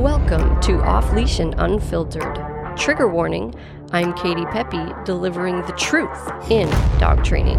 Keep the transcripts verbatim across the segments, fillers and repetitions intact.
Welcome to Off Leash and Unfiltered. Trigger warning, I'm Katie Pepe, delivering the truth in dog training.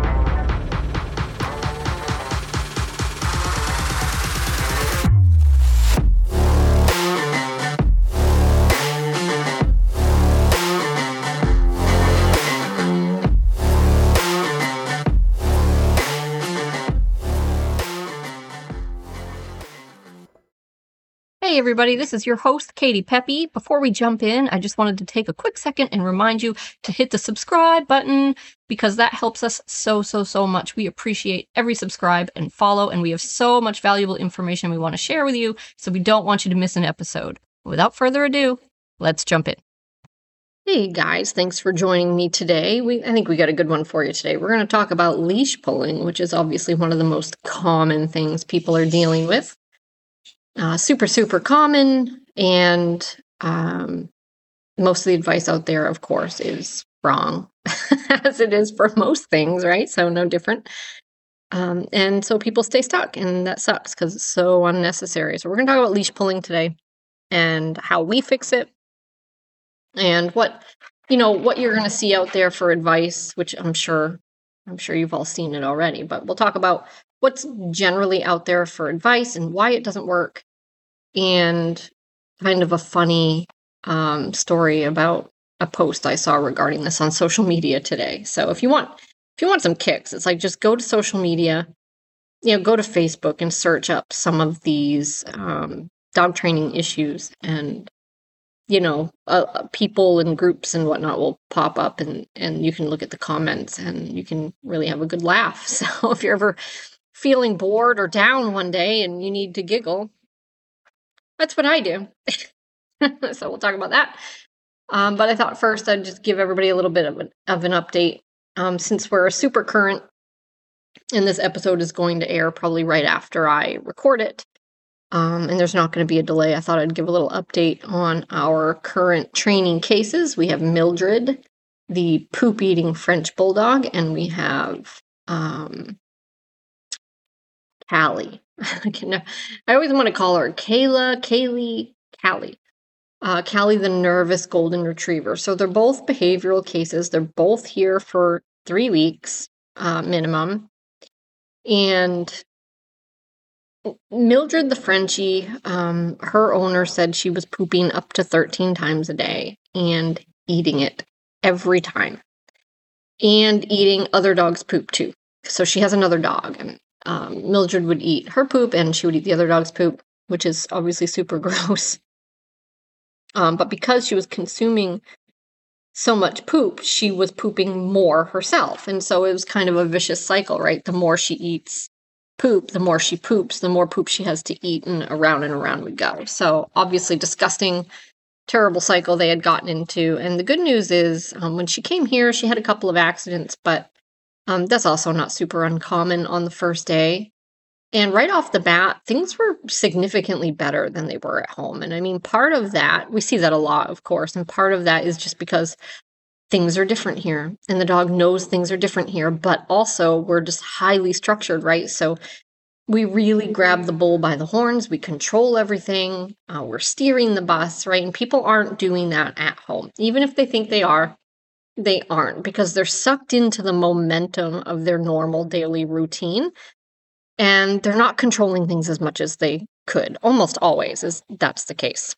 Hey everybody, this is your host, Katie Pepe. Before we jump in, I just wanted to take a quick second and remind you to hit the subscribe button because that helps us so, so, so much. We appreciate every subscribe and follow, and we have so much valuable information we want to share with you, so we don't want you to miss an episode. Without further ado, let's jump in. Hey guys, thanks for joining me today. We I think we got a good one for you today. We're going to talk about leash pulling, which is obviously one of the most common things people are dealing with. Uh, super, super common, and um, most of the advice out there, of course, is wrong, as it is for most things, right? So no different. Um, and so people stay stuck, and that sucks because it's so unnecessary. So we're going to talk about leash pulling today and how we fix it and what, you know, what you're going to see out there for advice, which I'm sure, I'm sure you've all seen it already, but we'll talk about what's generally out there for advice and why it doesn't work, and kind of a funny um, story about a post I saw regarding this on social media today. So if you want, if you want some kicks, it's like just go to social media, you know, go to Facebook and search up some of these um, dog training issues, and you know, uh, people and groups and whatnot will pop up, and and you can look at the comments and you can really have a good laugh. So if you're ever feeling bored or down one day and you need to giggle, that's what I do. So we'll talk about that. Um, but I thought first I'd just give everybody a little bit of an, of an update. Um, since we're super current, and this episode is going to air probably right after I record it, um, and there's not going to be a delay, I thought I'd give a little update on our current training cases. We have Mildred, the poop-eating French Bulldog, and we have um, Callie. I, can, I always want to call her Kayla, Kaylee, Callie. Uh, Callie, the nervous golden retriever. So they're both behavioral cases. They're both here for three weeks uh, minimum. And Mildred, the Frenchie, um, her owner said she was pooping up to thirteen times a day and eating it every time. And eating other dogs' poop too. So she has another dog, and Um, Mildred would eat her poop and she would eat the other dog's poop, which is obviously super gross. Um, but because she was consuming so much poop, she was pooping more herself. And so it was kind of a vicious cycle, right? The more she eats poop, the more she poops, the more poop she has to eat, and around and around we go. So obviously disgusting, terrible cycle they had gotten into. And the good news is um, when she came here, she had a couple of accidents, but Um, that's also not super uncommon on the first day. And right off the bat, things were significantly better than they were at home. And I mean, part of that, we see that a lot, of course, and part of that is just because things are different here, and the dog knows things are different here, but also we're just highly structured, right? So we really grab the bull by the horns, we control everything, uh, we're steering the bus, right? And people aren't doing that at home. Even if they think they are, they aren't, because they're sucked into the momentum of their normal daily routine, and they're not controlling things as much as they could. Almost always is that's the case.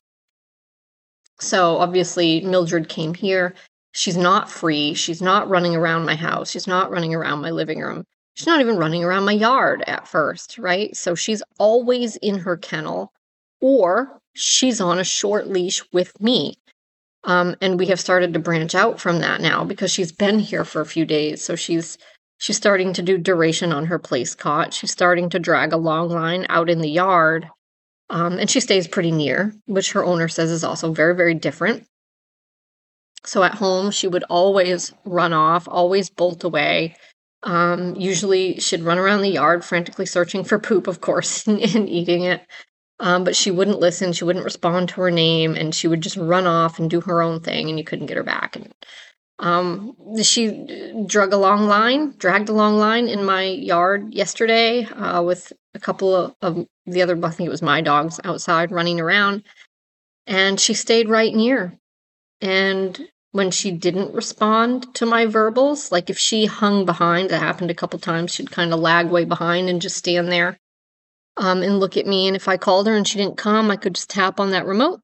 So obviously Mildred came here. She's not free. She's not running around my house. She's not running around my living room. She's not even running around my yard at first, right? So she's always in her kennel, or she's on a short leash with me. Um, and we have started to branch out from that now because she's been here for a few days. So she's she's starting to do duration on her place cot. She's starting to drag a long line out in the yard. Um, and she stays pretty near, which her owner says is also very, very different. So at home, she would always run off, always bolt away. Um, usually she'd run around the yard frantically searching for poop, of course, and, and eating it. Um, but she wouldn't listen, she wouldn't respond to her name, and she would just run off and do her own thing, and you couldn't get her back. And um, she drug a long line, dragged a long line in my yard yesterday uh, with a couple of, of the other, I think it was my dogs outside running around. and she stayed right near. And when she didn't respond to my verbals, like if she hung behind, that happened a couple times, she'd kind of lag way behind and just stand there um, and look at me. And if I called her and she didn't come, I could just tap on that remote.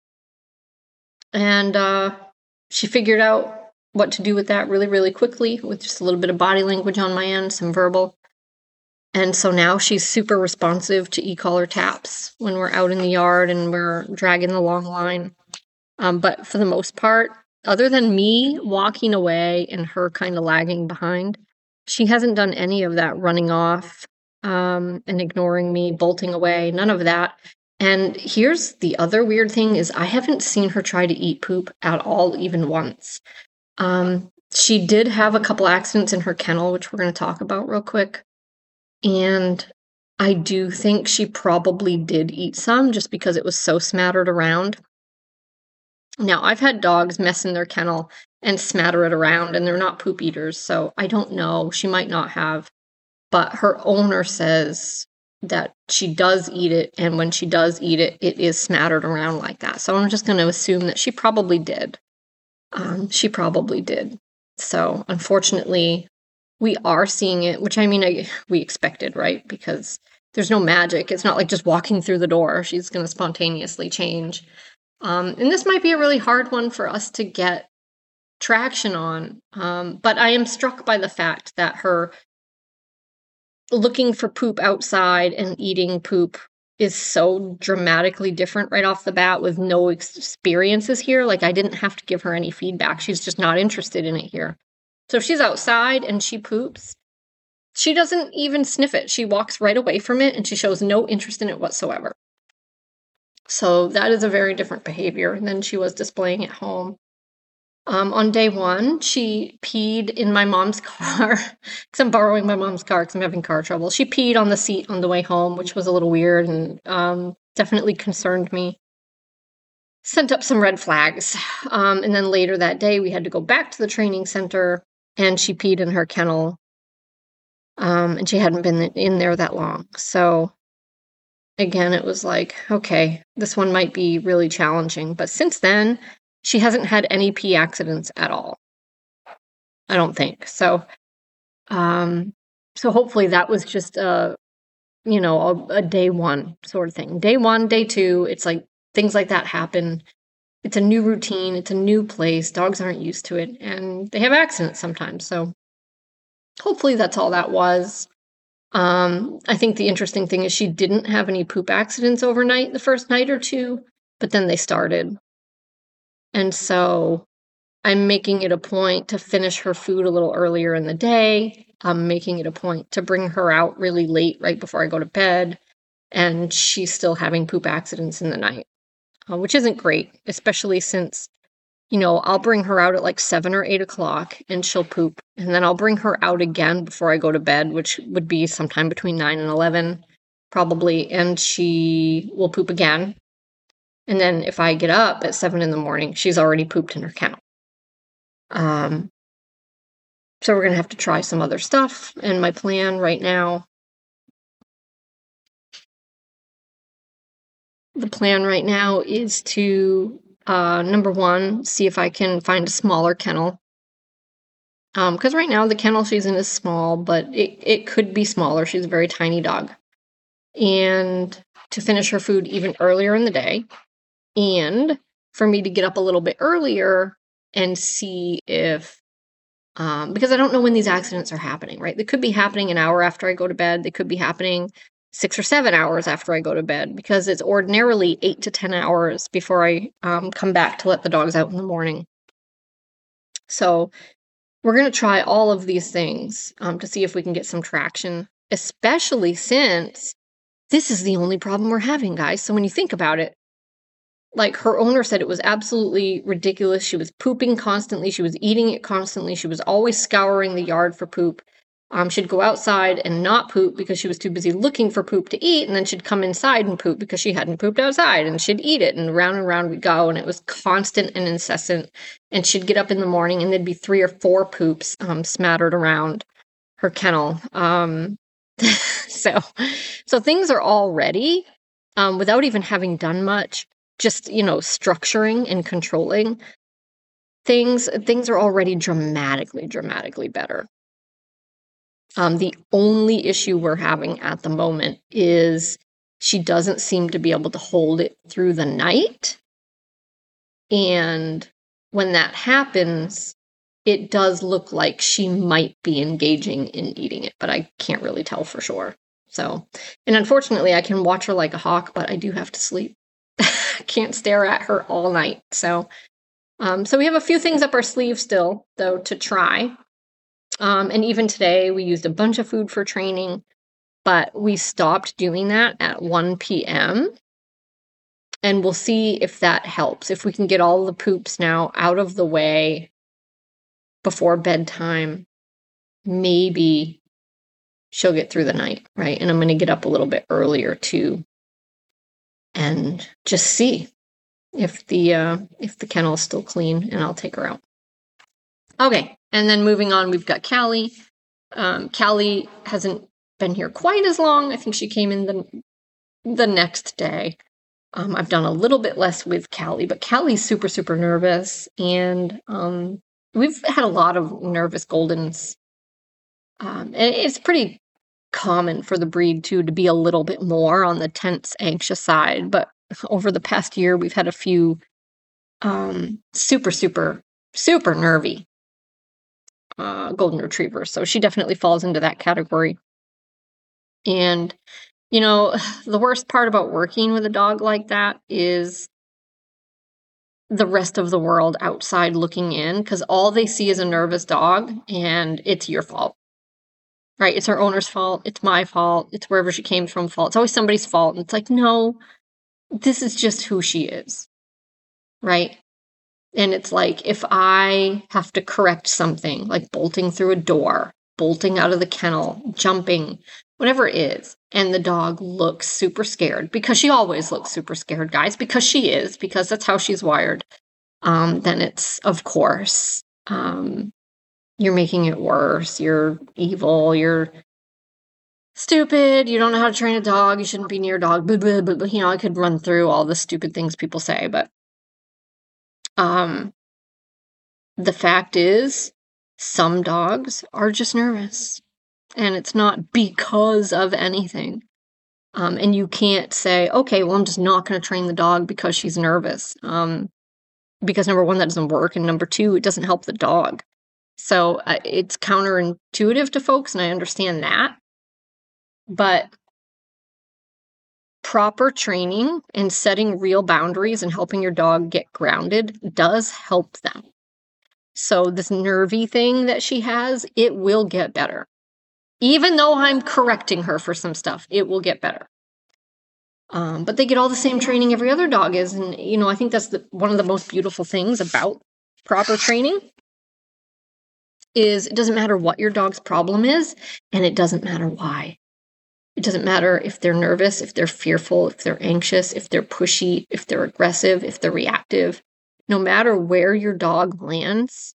And uh, she figured out what to do with that really, really quickly with just a little bit of body language on my end, some verbal. And so now she's super responsive to e-collar taps when we're out in the yard and we're dragging the long line. Um, but for the most part, other than me walking away and her kind of lagging behind, she hasn't done any of that running off um, and ignoring me, bolting away, none of that. And here's the other weird thing is I haven't seen her try to eat poop at all, even once. Um, she did have a couple accidents in her kennel, which we're going to talk about real quick. And I do think she probably did eat some just because it was so smattered around. Now, I've had dogs mess in their kennel and smatter it around, and they're not poop eaters, so I don't know. She might not have. But her owner says that she does eat it, and when she does eat it, it is smattered around like that. So I'm just going to assume that she probably did. Um, she probably did. So, unfortunately, we are seeing it, which I mean, I, we expected, right? Because there's no magic. It's not like just walking through the door. She's going to spontaneously change. Um, and this might be a really hard one for us to get traction on. Um, but I am struck by the fact that her looking for poop outside and eating poop is so dramatically different right off the bat with no experiences here. Like, I didn't have to give her any feedback. She's just not interested in it here. So if she's outside and she poops, she doesn't even sniff it. She walks right away from it and she shows no interest in it whatsoever. So that is a very different behavior than she was displaying at home. Um, on day one, she peed in my mom's car because I'm borrowing my mom's car because I'm having car trouble. She peed on the seat on the way home, which was a little weird and um, definitely concerned me. Sent up some red flags. Um, and then later that day, we had to go back to the training center and she peed in her kennel. Um, and she hadn't been in there that long. So again, it was like, okay, this one might be really challenging. But since then, she hasn't had any pee accidents at all. I don't think. So, um, so hopefully that was just a, you know, a, a day one sort of thing. Day one, day two, it's like things like that happen. It's a new routine. It's a new place. Dogs aren't used to it. And they have accidents sometimes. So hopefully that's all that was. Um, I think the interesting thing is she didn't have any poop accidents overnight the first night or two, but then they started. And so I'm making it a point to finish her food a little earlier in the day. I'm making it a point to bring her out really late, right before I go to bed. And she's still having poop accidents in the night, uh, which isn't great, especially since, you know, I'll bring her out at like seven or eight o'clock and she'll poop. And then I'll bring her out again before I go to bed, which would be sometime between nine and eleven, probably. And she will poop again. And then if I get up at seven in the morning, she's already pooped in her kennel. Um, so we're going to have to try some other stuff. And my plan right now, the plan right now is to, uh, number one, see if I can find a smaller kennel. Um, because right now the kennel she's in is small, but it, it could be smaller. She's a very tiny dog. And to finish her food even earlier in the day. And for me to get up a little bit earlier and see if, um, because I don't know when these accidents are happening, right? They could be happening an hour after I go to bed. They could be happening six or seven hours after I go to bed, because it's ordinarily eight to ten hours before I um, come back to let the dogs out in the morning. So we're going to try all of these things um, to see if we can get some traction, especially since this is the only problem we're having, guys. So when you think about it, like her owner said, it was absolutely ridiculous. She was pooping constantly. She was eating it constantly. She was always scouring the yard for poop. Um, she'd go outside and not poop because she was too busy looking for poop to eat. And then she'd come inside and poop because she hadn't pooped outside, and she'd eat it. And round and round we'd go. And it was constant and incessant. And she'd get up in the morning and there'd be three or four poops um, smattered around her kennel. Um, so, so things are all ready um, without even having done much. just, you know, structuring and controlling things, things are already dramatically, dramatically better. Um, the only issue we're having at the moment is she doesn't seem to be able to hold it through the night. And when that happens, it does look like she might be engaging in eating it, but I can't really tell for sure. So, and unfortunately, I can watch her like a hawk, but I do have to sleep. I can't stare at her all night. So, um, so we have a few things up our sleeve still, though, to try. Um, and even today, we used a bunch of food for training, but we stopped doing that at one p.m. And we'll see if that helps. If we can get all the poops now out of the way before bedtime, maybe she'll get through the night, right? And I'm going to get up a little bit earlier too, and just see if the uh, if the kennel is still clean, and I'll take her out. Okay, and then moving on, we've got Callie. Um, Callie hasn't been here quite as long. I think she came in the the next day. Um, I've done a little bit less with Callie, but Callie's super, super nervous, and um, we've had a lot of nervous Goldens. Um, and it's pretty common for the breed, too, to be a little bit more on the tense, anxious side, but over the past year, we've had a few um, super, super, super nervy uh, Golden Retrievers, so she definitely falls into that category. And you know, the worst part about working with a dog like that is the rest of the world outside looking in, because all they see is a nervous dog, and it's your fault, right? It's our owner's fault. It's my fault. It's wherever she came from fault. It's always somebody's fault. And it's like, no, this is just who she is, right? And it's like, if I have to correct something, like bolting through a door, bolting out of the kennel, jumping, whatever it is, and the dog looks super scared, because she always looks super scared, guys, because she is, because that's how she's wired, um, then it's, of course, um, you're making it worse, you're evil, you're stupid, you don't know how to train a dog, you shouldn't be near a dog, blah, blah, blah, blah. You know, I could run through all the stupid things people say, but um, the fact is, some dogs are just nervous. And it's not because of anything. Um, and you can't say, okay, well, I'm just not going to train the dog because she's nervous. Um, because number one, that doesn't work. And number two, it doesn't help the dog. So uh, it's counterintuitive to folks, and I understand that. But proper training and setting real boundaries and helping your dog get grounded does help them. So this nervy thing that she has, it will get better. Even though I'm correcting her for some stuff, it will get better. Um, but they get all the same training every other dog is. And, you know, I think that's the, one of the most beautiful things about proper training is it doesn't matter what your dog's problem is, and it doesn't matter why. It doesn't matter if they're nervous, if they're fearful, if they're anxious, if they're pushy, if they're aggressive, if they're reactive. No matter where your dog lands,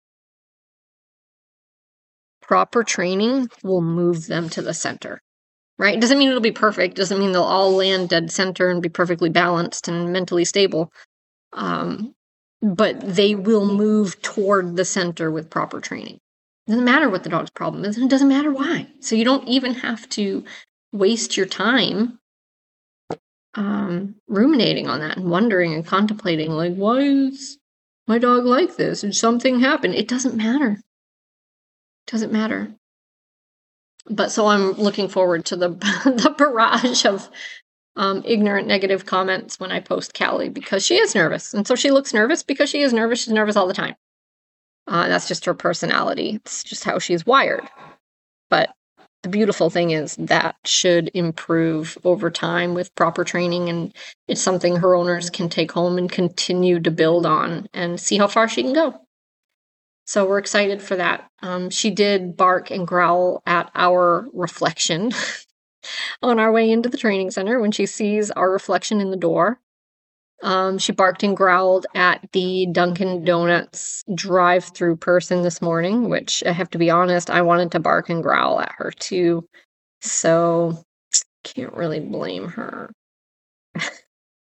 proper training will move them to the center, right? It doesn't mean it'll be perfect. It doesn't mean they'll all land dead center and be perfectly balanced and mentally stable. Um, but they will move toward the center with proper training. It doesn't matter what the dog's problem is, and it doesn't matter why. So you don't even have to waste your time um, ruminating on that and wondering and contemplating, like, why is my dog like this? Did something happen? It doesn't matter. Doesn't matter. But so I'm looking forward to the the barrage of um, ignorant negative comments when I post Callie, because she is nervous. And so she looks nervous because she is nervous. She's nervous all the time. Uh, that's just her personality. It's just how she's wired. But the beautiful thing is that should improve over time with proper training. And it's something her owners can take home and continue to build on and see how far she can go. So we're excited for that. Um, she did bark and growl at our reflection on our way into the training center when she sees our reflection in the door. Um, she barked and growled at the Dunkin' Donuts drive-through person this morning, which I have to be honest, I wanted to bark and growl at her too. So can't really blame her.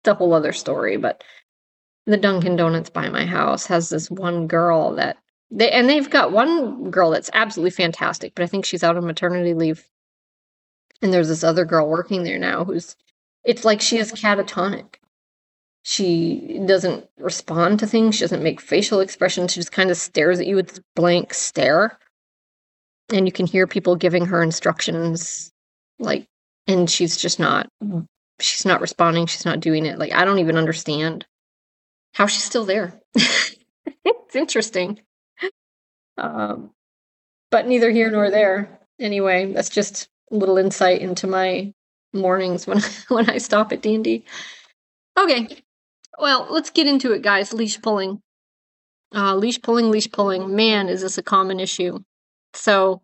a whole other story, but the Dunkin' Donuts by my house has this one girl that they and they've got one girl that's absolutely fantastic, but I think she's out on maternity leave. And there's this other girl working there now who's it's like she is catatonic. She doesn't respond to things, she doesn't make facial expressions, she just kind of stares at you with this blank stare. And you can hear people giving her instructions, like, and she's just not she's not responding, she's not doing it. Like, I don't even understand how she's still there. It's interesting. Um, but neither here nor there. Anyway, that's just a little insight into my mornings when when I stop at D and D. Okay, well, let's get into it, guys. Leash pulling. Uh, leash pulling, leash pulling. Man, is this a common issue. So,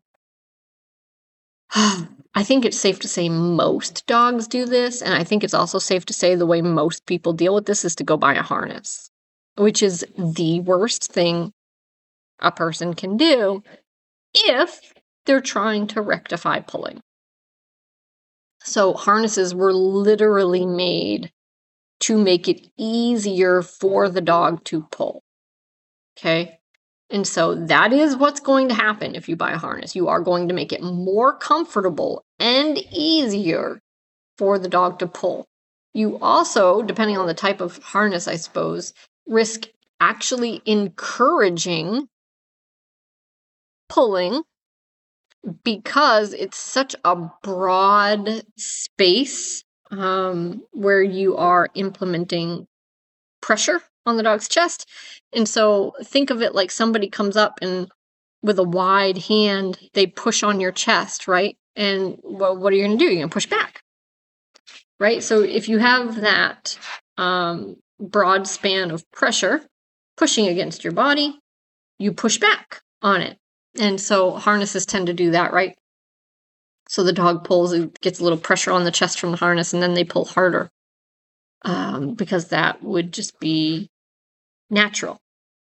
I think it's safe to say most dogs do this, and I think it's also safe to say the way most people deal with this is to go buy a harness, which is the worst thing a person can do if they're trying to rectify pulling. So harnesses were literally made to make it easier for the dog to pull. Okay? And so that is what's going to happen if you buy a harness. You are going to make it more comfortable and easier for the dog to pull. You also, depending on the type of harness, I suppose, risk actually encouraging pulling because it's such a broad space um, where you are implementing pressure on the dog's chest. And so think of it like somebody comes up and with a wide hand, they push on your chest, right? And well, what are you going to do? You're going to push back, right? So if you have that um, broad span of pressure pushing against your body, you push back on it. And so harnesses tend to do that, right? So the dog pulls, it gets a little pressure on the chest from the harness, and then they pull harder um, because that would just be natural.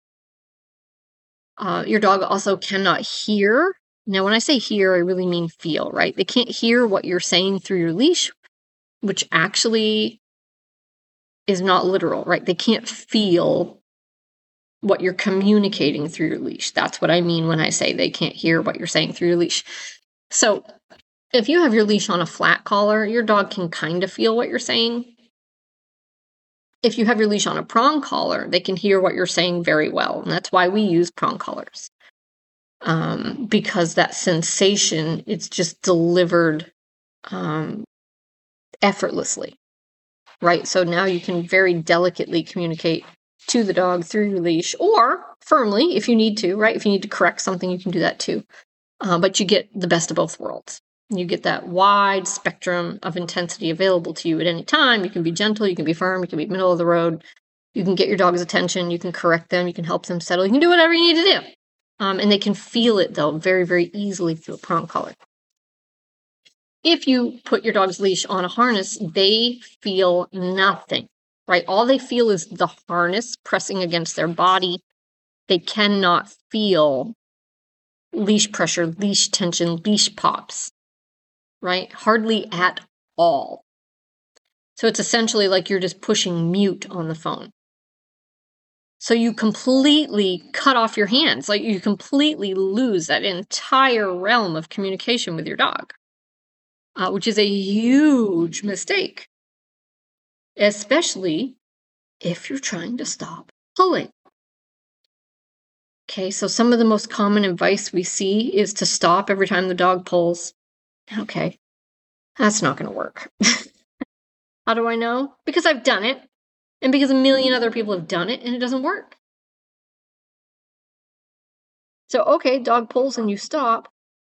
Uh, your dog also cannot hear. Now, when I say hear, I really mean feel, right? They can't hear what you're saying through your leash, which actually is not literal, right? They can't feel what you're communicating through your leash. That's what I mean when I say they can't hear what you're saying through your leash. So if you have your leash on a flat collar, your dog can kind of feel what you're saying. If you have your leash on a prong collar, they can hear what you're saying very well. And that's why we use prong collars. Um, because that sensation, it's just delivered um, effortlessly, right? So now you can very delicately communicate to the dog through your leash, or firmly if you need to, right? If you need to correct something, you can do that too. Uh, but you get the best of both worlds. You get that wide spectrum of intensity available to you at any time. You can be gentle, you can be firm, you can be middle of the road. You can get your dog's attention, you can correct them, you can help them settle, you can do whatever you need to do. Um, and they can feel it, though, very, very easily through a prong collar. If you put your dog's leash on a harness, they feel nothing, right? All they feel is the harness pressing against their body. They cannot feel leash pressure, leash tension, leash pops, right? Hardly at all. So it's essentially like you're just pushing mute on the phone. So you completely cut off your hands, like you completely lose that entire realm of communication with your dog, uh, which is a huge mistake, especially if you're trying to stop pulling. Okay, so some of the most common advice we see is to stop every time the dog pulls. Okay, that's not going to work. How do I know? Because I've done it, and because a million other people have done it, and it doesn't work. So, okay, dog pulls and you stop.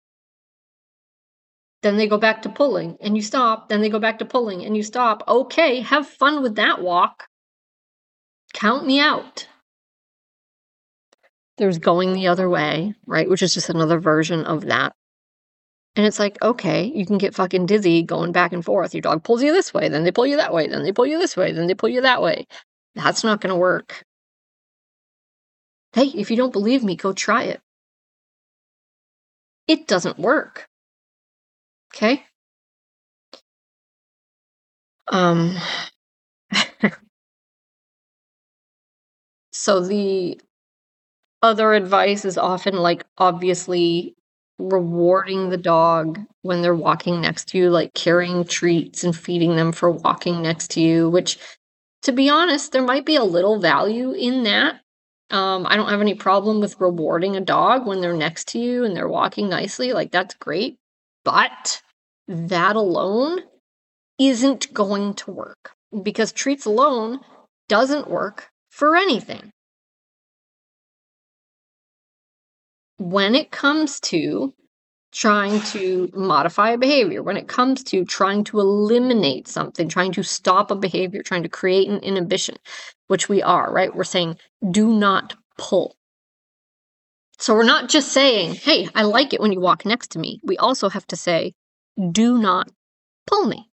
Then they go back to pulling and you stop. Then they go back to pulling and you stop. Okay, have fun with that walk. Count me out. There's going the other way, right? Which is just another version of that. And it's like, okay, you can get fucking dizzy going back and forth. Your dog pulls you this way, then they pull you that way, then they pull you this way, then they pull you that way. That's not going to work. Hey, if you don't believe me, go try it. It doesn't work. Okay? Um, So the other advice is often like obviously rewarding the dog when they're walking next to you, like carrying treats and feeding them for walking next to you, which, to be honest, there might be a little value in that. Um, I don't have any problem with rewarding a dog when they're next to you and they're walking nicely. Like, that's great. But that alone isn't going to work because treats alone doesn't work for anything. When it comes to trying to modify a behavior, when it comes to trying to eliminate something, trying to stop a behavior, trying to create an inhibition, which we are, right? We're saying, do not pull. So we're not just saying, hey, I like it when you walk next to me. We also have to say, do not pull me.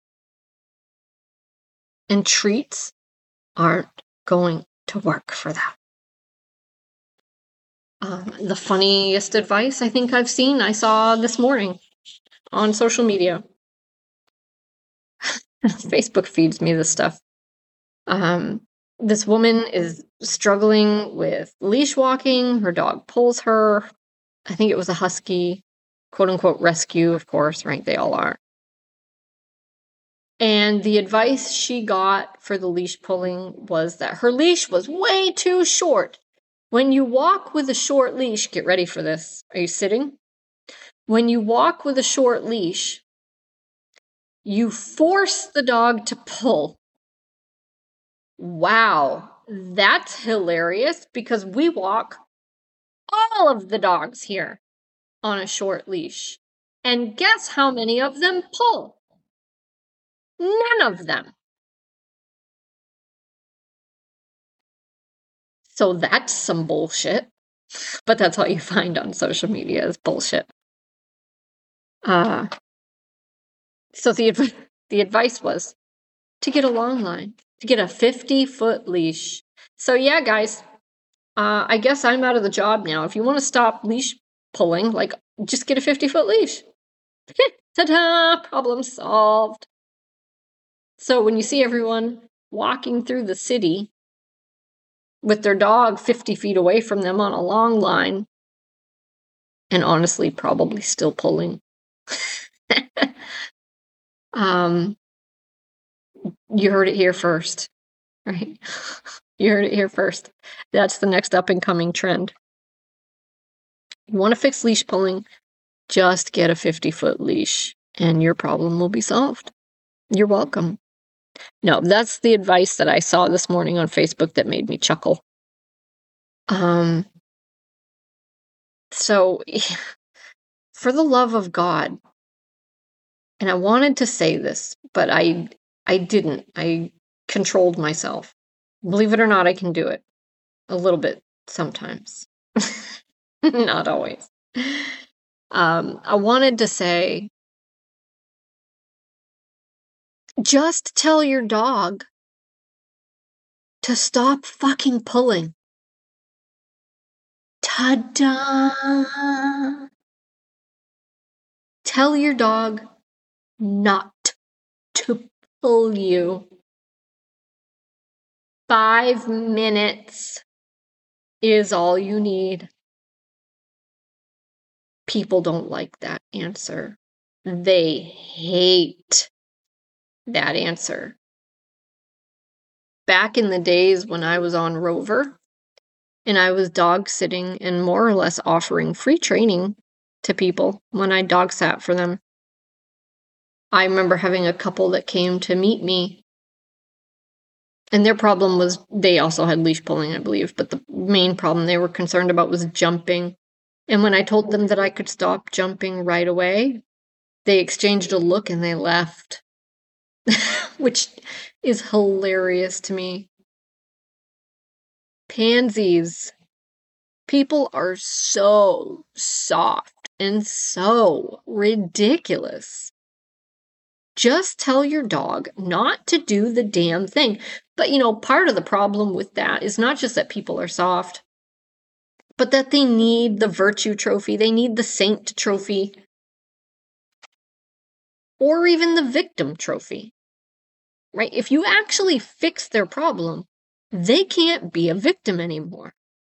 And treats aren't going to work for that. Um, the funniest advice I think I've seen, I saw this morning on social media. Facebook feeds me this stuff. Um, this woman is struggling with leash walking. Her dog pulls her. I think it was a husky, quote unquote, rescue, of course, right? They all are. And the advice she got for the leash pulling was that her leash was way too short. When you walk with a short leash, get ready for this. Are you sitting? When you walk with a short leash, you force the dog to pull. Wow, that's hilarious because we walk all of the dogs here on a short leash. And guess how many of them pull? None of them. So that's some bullshit. But that's what you find on social media is bullshit. Uh, so the, adv- the advice was to get a long line, to get a fifty-foot leash. So yeah, guys, uh, I guess I'm out of the job now. If you want to stop leash pulling, like, just get a fifty-foot leash. Ta-da! Problem solved. So when you see everyone walking through the city with their dog fifty feet away from them on a long line, and honestly, probably still pulling, um, you heard it here first, right? You heard it here first. That's the next up and coming trend. You want to fix leash pulling, just get a fifty-foot leash, and your problem will be solved. You're welcome. No, that's the advice that I saw this morning on Facebook that made me chuckle. Um, so, for the love of God, and I wanted to say this, but I I didn't. I controlled myself. Believe it or not, I can do it. A little bit sometimes. Not always. Um, I wanted to say, just tell your dog to stop fucking pulling. Ta-da! Tell your dog not to pull you. Five minutes is all you need. People don't like that answer. They hate that answer. Back in the days when I was on Rover and I was dog sitting and more or less offering free training to people when I dog sat for them, I remember having a couple that came to meet me, and their problem was they also had leash pulling, I believe, but the main problem they were concerned about was jumping. And when I told them that I could stop jumping right away, they exchanged a look and they left, which is hilarious to me. Pansies. People are so soft and so ridiculous. Just tell your dog not to do the damn thing. But, you know, part of the problem with that is not just that people are soft, but that they need the virtue trophy. They need the saint trophy. Or even the victim trophy. Right? If you actually fix their problem, they can't be a victim anymore.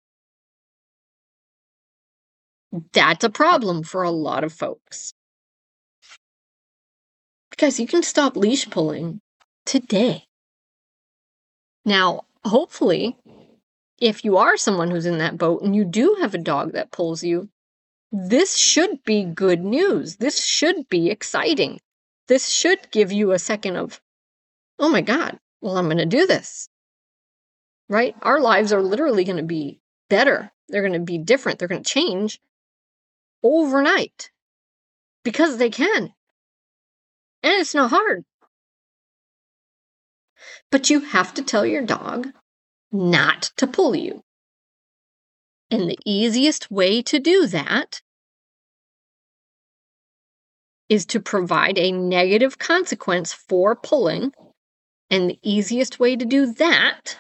That's a problem for a lot of folks. Because you can stop leash pulling today. Now, hopefully, if you are someone who's in that boat and you do have a dog that pulls you, this should be good news. This should be exciting. This should give you a second of, oh my God, well, I'm going to do this. Right? Our lives are literally going to be better. They're going to be different. They're going to change overnight because they can. And it's not hard. But you have to tell your dog not to pull you. And the easiest way to do that is to provide a negative consequence for pulling. And the easiest way to do that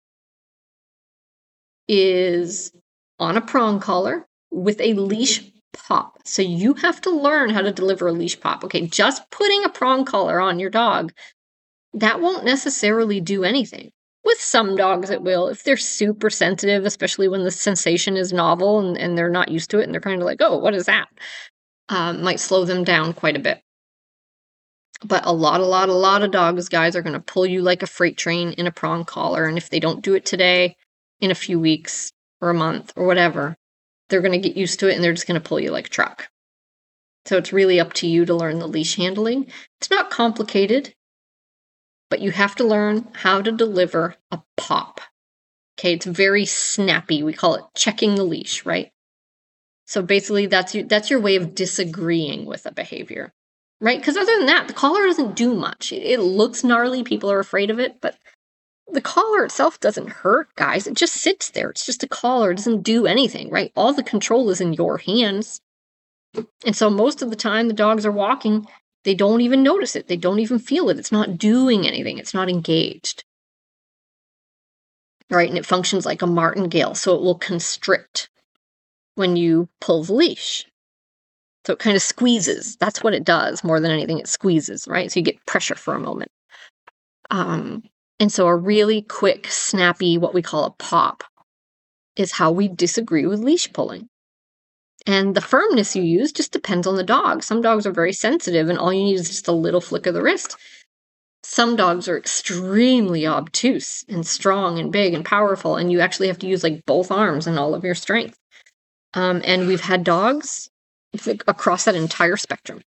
is on a prong collar with a leash pop. So you have to learn how to deliver a leash pop. Okay, just putting a prong collar on your dog, that won't necessarily do anything. With some dogs it will. If they're super sensitive, especially when the sensation is novel and, and they're not used to it and they're kind of like, oh, what is that? Um, might slow them down quite a bit. But a lot, a lot, a lot of dogs, guys, are going to pull you like a freight train in a prong collar. And if they don't do it today, in a few weeks or a month or whatever, they're going to get used to it and they're just going to pull you like a truck. So it's really up to you to learn the leash handling. It's not complicated, but you have to learn how to deliver a pop. Okay, it's very snappy. We call it checking the leash, right? So basically that's your, that's your way of disagreeing with a behavior, right? Because other than that, the collar doesn't do much. It, it looks gnarly. People are afraid of it, but the collar itself doesn't hurt, guys. It just sits there. It's just a collar. It doesn't do anything, right? All the control is in your hands. And so most of the time the dogs are walking, they don't even notice it. They don't even feel it. It's not doing anything. It's not engaged. Right? And it functions like a martingale. So it will constrict when you pull the leash. So it kind of squeezes. That's what it does more than anything. It squeezes, right? So you get pressure for a moment. Um... And so a really quick, snappy, what we call a pop, is how we disagree with leash pulling. And the firmness you use just depends on the dog. Some dogs are very sensitive and all you need is just a little flick of the wrist. Some dogs are extremely obtuse and strong and big and powerful, and you actually have to use like both arms and all of your strength. Um, and we've had dogs across that entire spectrum.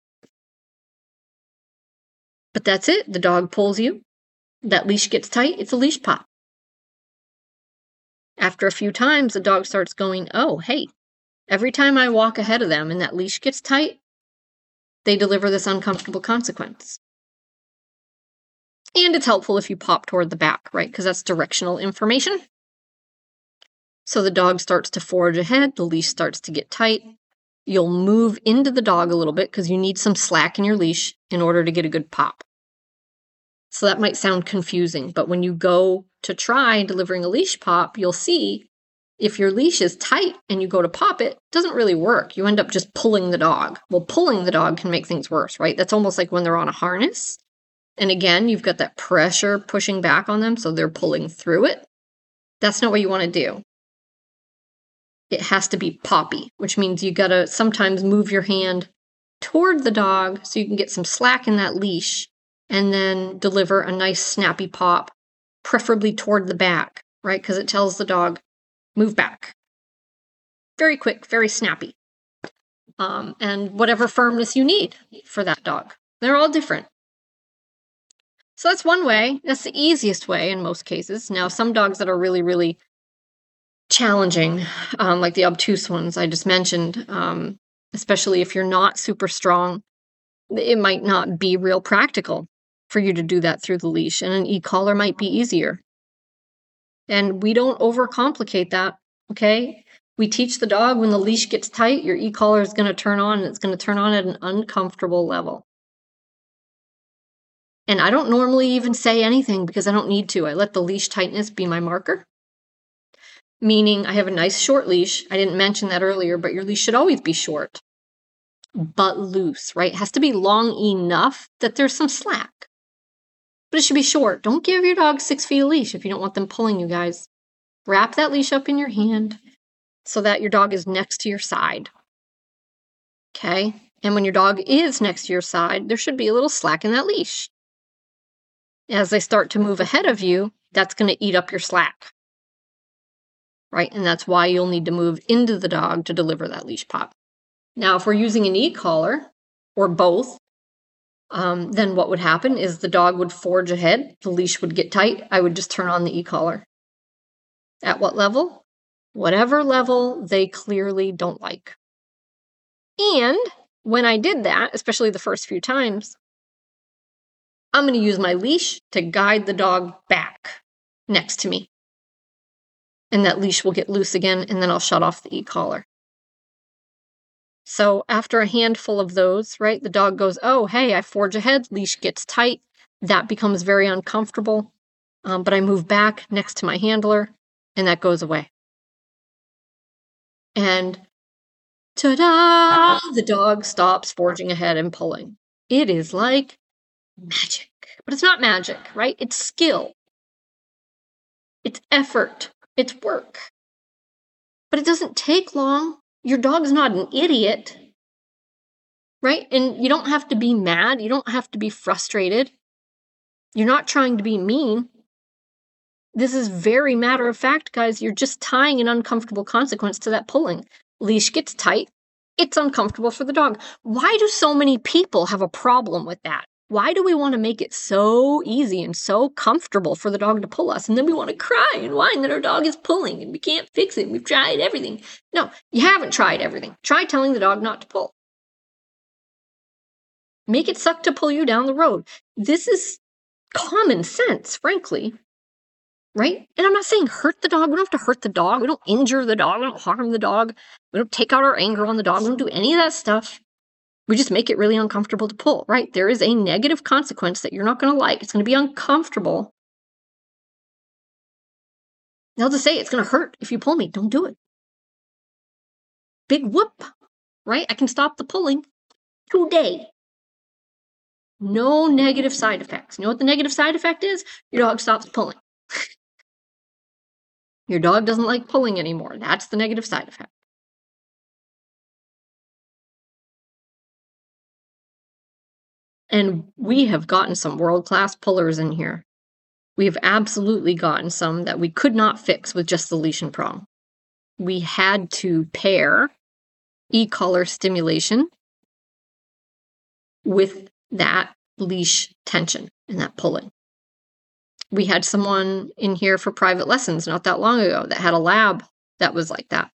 But that's it. The dog pulls you. That leash gets tight, it's a leash pop. After a few times, the dog starts going, oh, hey, every time I walk ahead of them and that leash gets tight, they deliver this uncomfortable consequence. And it's helpful if you pop toward the back, right? Because that's directional information. So the dog starts to forge ahead, the leash starts to get tight. You'll move into the dog a little bit because you need some slack in your leash in order to get a good pop. So that might sound confusing, but when you go to try delivering a leash pop, you'll see if your leash is tight and you go to pop it, it doesn't really work. You end up just pulling the dog. Well, pulling the dog can make things worse, right? That's almost like when they're on a harness. And again, you've got that pressure pushing back on them, so they're pulling through it. That's not what you want to do. It has to be poppy, which means you got to sometimes move your hand toward the dog so you can get some slack in that leash. And then deliver a nice snappy pop, preferably toward the back, right? Because it tells the dog, move back. Very quick, very snappy. Um, and whatever firmness you need for that dog. They're all different. So that's one way. That's the easiest way in most cases. Now, some dogs that are really, really challenging, um, like the obtuse ones I just mentioned, um, especially if you're not super strong, it might not be real practical for you to do that through the leash, and an e-collar might be easier. And we don't overcomplicate that, okay? We teach the dog when the leash gets tight, your e-collar is going to turn on, and it's going to turn on at an uncomfortable level. And I don't normally even say anything because I don't need to. I let the leash tightness be my marker. Meaning I have a nice short leash. I didn't mention that earlier, but your leash should always be short, but loose, right? It has to be long enough that there's some slack. but it should be short. Don't give your dog six feet of leash if you don't want them pulling you guys. Wrap that leash up in your hand so that your dog is next to your side. Okay? And when your dog is next to your side, there should be a little slack in that leash. As they start to move ahead of you, that's going to eat up your slack. Right? And that's why you'll need to move into the dog to deliver that leash pop. Now, if we're using an e-collar, or both, um, then what would happen is the dog would forge ahead, the leash would get tight, I would just turn on the e-collar. At what level? Whatever level they clearly don't like. And when I did that, especially the first few times, I'm going to use my leash to guide the dog back next to me. And that leash will get loose again, and then I'll shut off the e-collar. So after a handful of those, right, the dog goes, oh, hey, I forge ahead, leash gets tight. That becomes very uncomfortable. Um, but I move back next to my handler, and that goes away. And ta-da! The dog stops forging ahead and pulling. It is like magic. But it's not magic, right? It's skill. It's effort. It's work. But it doesn't take long. Your dog's not an idiot, right? And you don't have to be mad. You don't have to be frustrated. You're not trying to be mean. This is very matter of fact, guys. You're just tying an uncomfortable consequence to that pulling. Leash gets tight. It's uncomfortable for the dog. Why do so many people have a problem with that? Why do we want to make it so easy and so comfortable for the dog to pull us? And then we want to cry and whine that our dog is pulling and we can't fix it. We've tried everything. No, you haven't tried everything. Try telling the dog not to pull. Make it suck to pull you down the road. This is common sense, frankly. Right? And I'm not saying hurt the dog. We don't have to hurt the dog. We don't injure the dog. We don't harm the dog. We don't take out our anger on the dog. We don't do any of that stuff. We just make it really uncomfortable to pull, right? There is a negative consequence that you're not going to like. It's going to be uncomfortable. They'll just say it's going to hurt if you pull me. Don't do it. Big whoop, right? I can stop the pulling today. No negative side effects. You know what the negative side effect is? Your dog stops pulling. Your dog doesn't like pulling anymore. That's the negative side effect. And we have gotten some world-class pullers in here. We have absolutely gotten some that we could not fix with just the leash and prong. We had to pair e-collar stimulation with that leash tension and that pulling. We had someone in here for private lessons not that long ago that had a lab that was like that.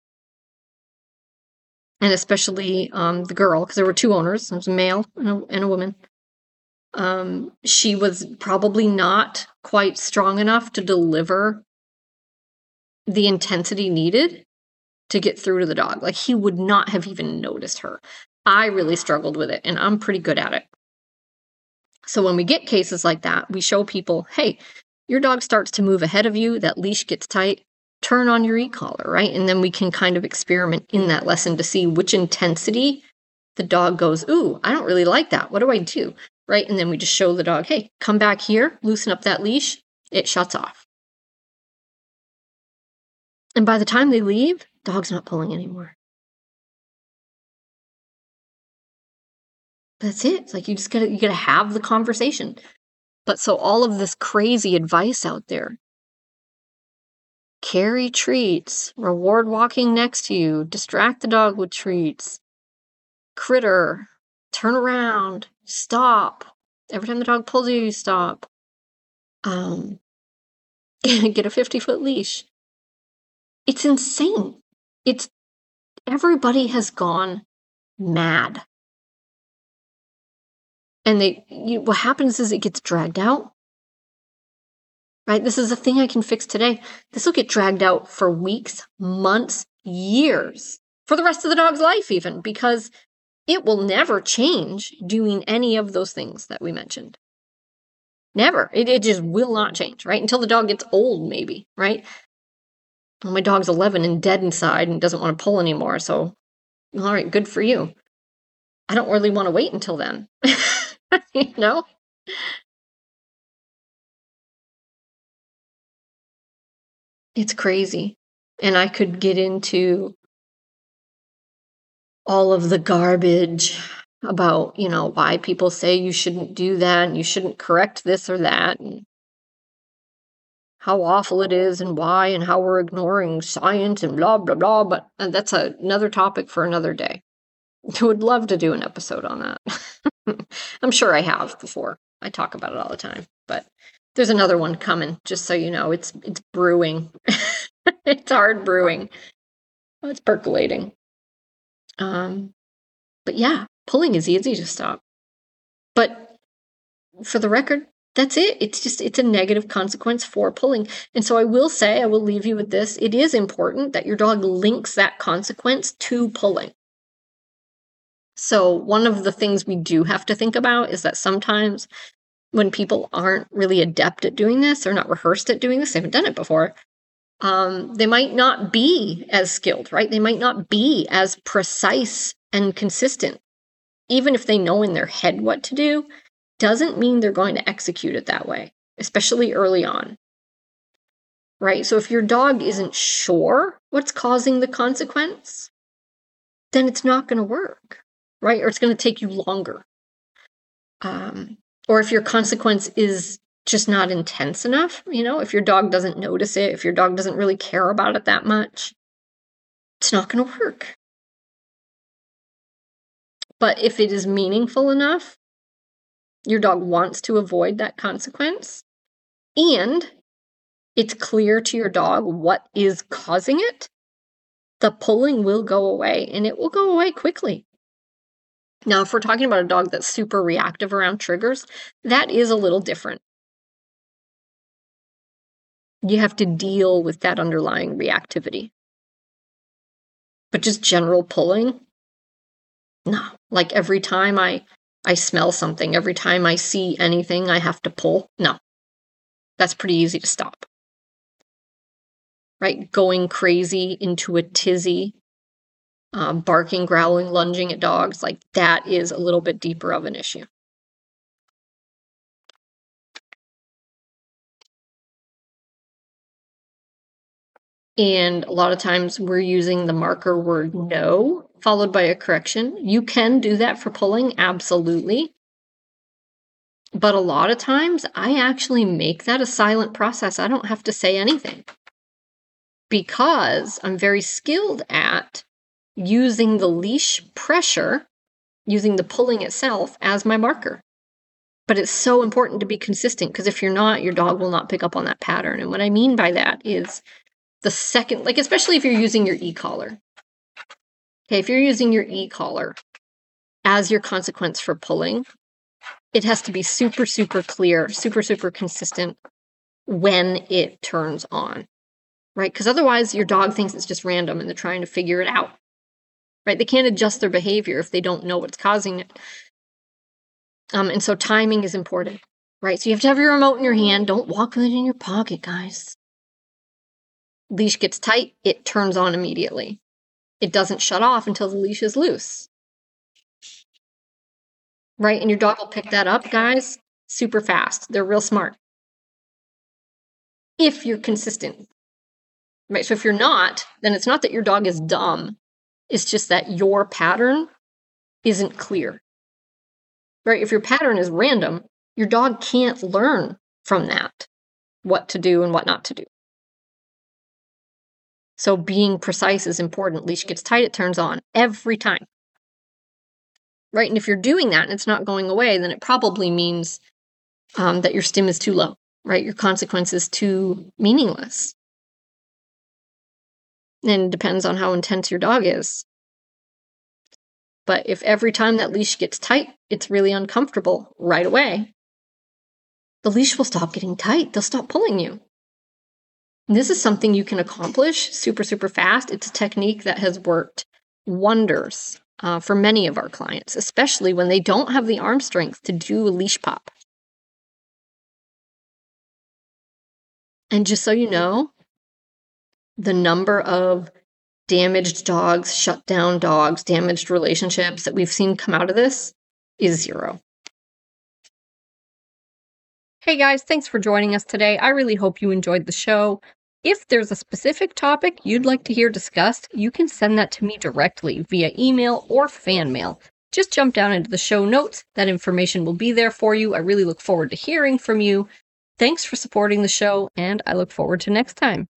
And especially um, the girl, because there were two owners. There was a male and a, and a woman. Um, she was probably not quite strong enough to deliver the intensity needed to get through to the dog. Like, he would not have even noticed her. I really struggled with it, and I'm pretty good at it. So when we get cases like that, we show people, hey, your dog starts to move ahead of you, that leash gets tight, turn on your e-collar, right? And then we can kind of experiment in that lesson to see which intensity the dog goes, ooh, I don't really like that. What do I do? Right? And then we just show the dog, hey, come back here, loosen up that leash. It shuts off. And by the time they leave, dog's not pulling anymore. That's it. It's like you just gotta you gotta have the conversation. But so all of this crazy advice out there. Carry treats, reward walking next to you, distract the dog with treats, critter, turn around, stop. Every time the dog pulls you, you stop. Um, get a fifty-foot leash. It's insane. It's everybody has gone mad. And they, you, what happens is it gets dragged out. Right? This is a thing I can fix today. This will get dragged out for weeks, months, years, for the rest of the dog's life even, because it will never change doing any of those things that we mentioned. Never. It, it just will not change, right? Until the dog gets old, maybe, right? Well, my dog's eleven and dead inside and doesn't want to pull anymore, so all right, good for you. I don't really want to wait until then. You know? It's crazy. And I could get into all of the garbage about, you know, why people say you shouldn't do that and you shouldn't correct this or that, and how awful it is and why, and how we're ignoring science and blah, blah, blah. But that's a, another topic for another day. I would love to do an episode on that. I'm sure I have before. I talk about it all the time, but there's another one coming, just so you know. It's it's brewing. It's hard brewing. It's percolating. Um, but yeah, pulling is easy to stop. But for the record, that's it. It's just, it's a negative consequence for pulling. And so I will say, I will leave you with this. It is important that your dog links that consequence to pulling. So one of the things we do have to think about is that sometimes when people aren't really adept at doing this, or not rehearsed at doing this, they haven't done it before, um, they might not be as skilled, right? They might not be as precise and consistent. Even if they know in their head what to do, doesn't mean they're going to execute it that way, especially early on, right? So if your dog isn't sure what's causing the consequence, then it's not going to work, right? Or it's going to take you longer. Um, or if your consequence is just not intense enough, you know, if your dog doesn't notice it, if your dog doesn't really care about it that much, it's not going to work. But if it is meaningful enough, your dog wants to avoid that consequence, and it's clear to your dog what is causing it, the pulling will go away, and it will go away quickly. Now, if we're talking about a dog that's super reactive around triggers, that is a little different. You have to deal with that underlying reactivity. But just general pulling, no. Like every time I, I smell something, every time I see anything, I have to pull. No. That's pretty easy to stop. Right? Going crazy into a tizzy, um, barking, growling, lunging at dogs, like that is a little bit deeper of an issue. And a lot of times we're using the marker word no, followed by a correction. You can do that for pulling, absolutely. But a lot of times I actually make that a silent process. I don't have to say anything, because I'm very skilled at using the leash pressure, using the pulling itself as my marker. But it's so important to be consistent, because if you're not, your dog will not pick up on that pattern. And what I mean by that is the second, like especially if you're using your e-collar. Okay, if you're using your e-collar as your consequence for pulling, it has to be super, super clear, super, super consistent when it turns on, right? Because otherwise your dog thinks it's just random and they're trying to figure it out, right? They can't adjust their behavior if they don't know what's causing it. Um, and so timing is important, right? So you have to have your remote in your hand. Don't walk with it in your pocket, guys. Leash gets tight, it turns on immediately. It doesn't shut off until the leash is loose. Right? And your dog will pick that up, guys, super fast. They're real smart. If you're consistent. Right? So if you're not, then it's not that your dog is dumb. It's just that your pattern isn't clear. Right? If your pattern is random, your dog can't learn from that what to do and what not to do. So being precise is important. Leash gets tight, it turns on every time. Right? And if you're doing that and it's not going away, then it probably means um, that your stim is too low, right? Your consequence is too meaningless. And it depends on how intense your dog is. But if every time that leash gets tight, it's really uncomfortable right away, the leash will stop getting tight. They'll stop pulling you. And this is something you can accomplish super, super fast. It's a technique that has worked wonders uh, for many of our clients, especially when they don't have the arm strength to do a leash pop. And just so you know, the number of damaged dogs, shut down dogs, damaged relationships that we've seen come out of this is zero. Hey guys, thanks for joining us today. I really hope you enjoyed the show. If there's a specific topic you'd like to hear discussed, you can send that to me directly via email or fan mail. Just jump down into the show notes. That information will be there for you. I really look forward to hearing from you. Thanks for supporting the show, and I look forward to next time.